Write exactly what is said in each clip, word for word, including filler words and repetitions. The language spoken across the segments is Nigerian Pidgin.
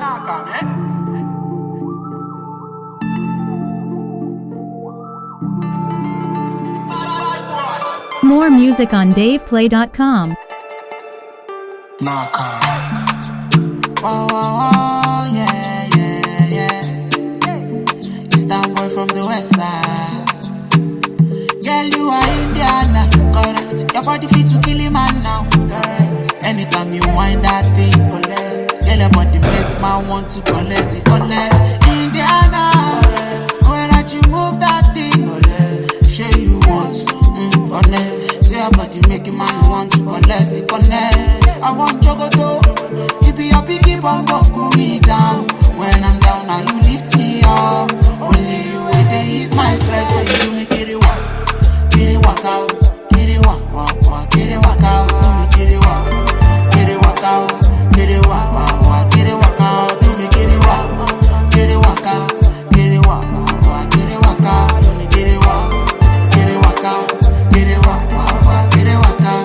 More music on dave play dot com. Naka. Oh, oh, oh, yeah, yeah, yeah. It's that boy from the west side. Girl, you are Indiana, correct. Your body fit to kill him man now, correct. Anytime you wind that thing, collect. Girl, your body make man want to collect it, collect. Indiana, correct. When that you move that thing, collect. Sure you want to, mm, collect. Say your body make man want to collect it, collect. I want Jogodo. You be your biggie bumbo, cool me down. When I'm down, now you lift me up. Only you a day is my stress. When you do me get it walk, get it walk out, get it walk, walk, walk, get it walk out. Do me get it walk, get it walk out, get it walk, walk, walk, get it walk out. Do me get it walk, get it walk out, get it walk, walk, walk, get it walk out. Do me get it walk, get it walk out, get it walk, walk, walk, get it walk out.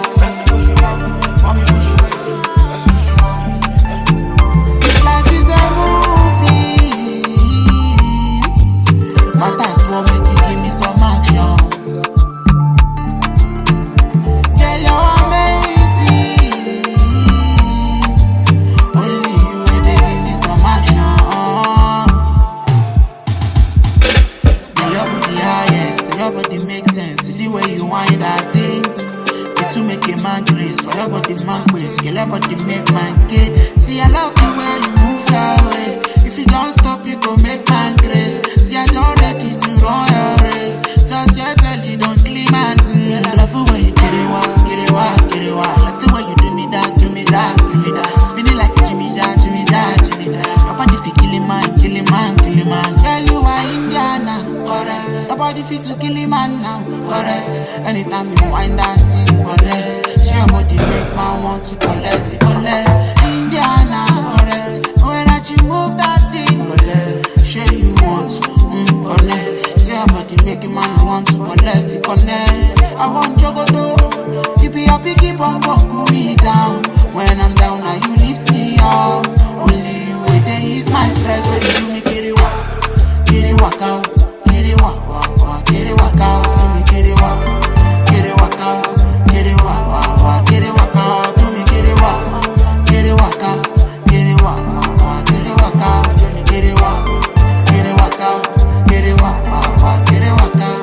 Anytime you wind that thing, collect. See your body make man want to collect it, collect. Indiana, correct. When that you move that thing, collect. Sure you want to, mm, collect. See your body make man want to collect it, collect. I want Jogodo. You be your biggie bumbo, cool me down. When I'm down, now you lift me up. Only you a day is my stress. When you do me get it walk, get it walk out, get it walk, walk, walk, get it walk out. Do me get it walk. Get it walk out, get it walk, walk, walk, get it walk out. Do me get it walk, get it walk out, get it walk, walk, walk, get it walk out. Do me get it walk, get it walk out, get it walk, walk, walk, get it walk out.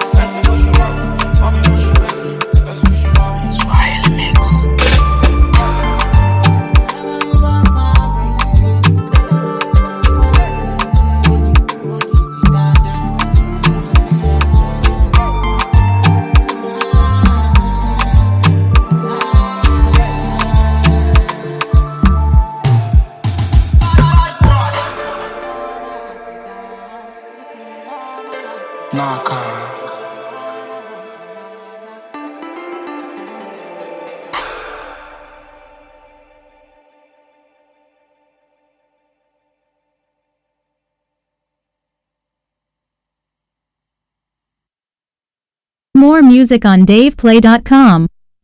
Swahili mix. Naka. More music on dave play dot com.